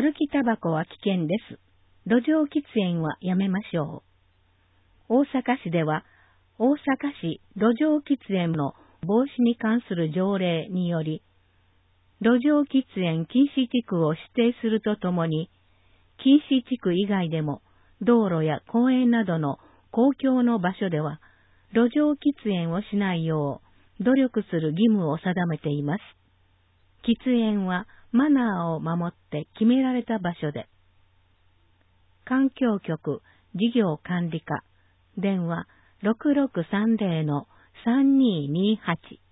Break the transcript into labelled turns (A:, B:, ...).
A: 歩きタバコは危険です。路上喫煙はやめましょう。大阪市では、大阪市路上喫煙の防止に関する条例により、路上喫煙禁止地区を指定するとともに、禁止地区以外でも、道路や公園などの公共の場所では、路上喫煙をしないよう努力する義務を定めています。喫煙はマナーを守って決められた場所で。環境局事業管理課、電話6630-3228